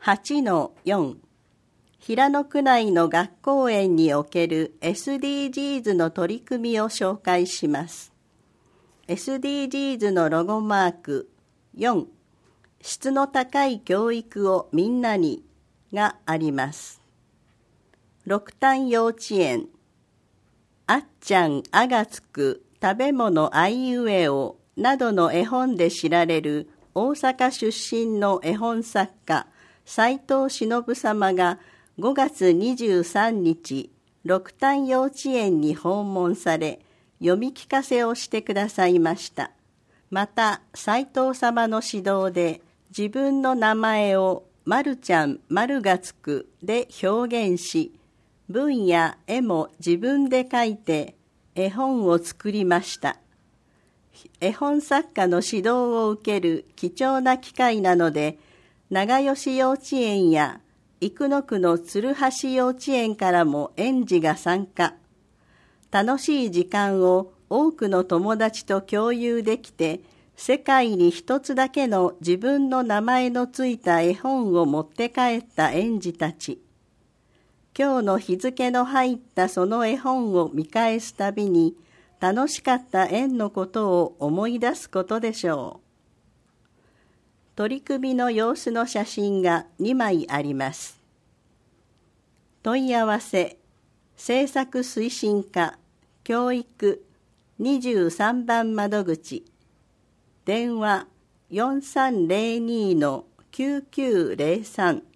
8-4 平野区内の学校園における SDGs の取り組みを紹介します。SDGs のロゴマーク4、質の高い教育をみんなにがあります。六反幼稚園、あっちゃんあがつく食べ物あいうえおなどの絵本で知られる大阪出身の絵本作家斉藤忍様が5月23日、六反幼稚園に訪問され、読み聞かせをしてくださいました。また、斉藤様の指導で、自分の名前をまるちゃん、まるがつくで表現し、文や絵も自分で描いて絵本を作りました。絵本作家の指導を受ける貴重な機会なので、長吉幼稚園や生野区の鶴橋幼稚園からも園児が参加。楽しい時間を多くの友達と共有できて、世界に一つだけの自分の名前のついた絵本を持って帰った園児たち。今日の日付の入ったその絵本を見返すたびに、楽しかった園のことを思い出すことでしょう。取り組みの様子の写真が2枚あります。問い合わせ、政策推進課、教育、23番窓口、電話 4302-9903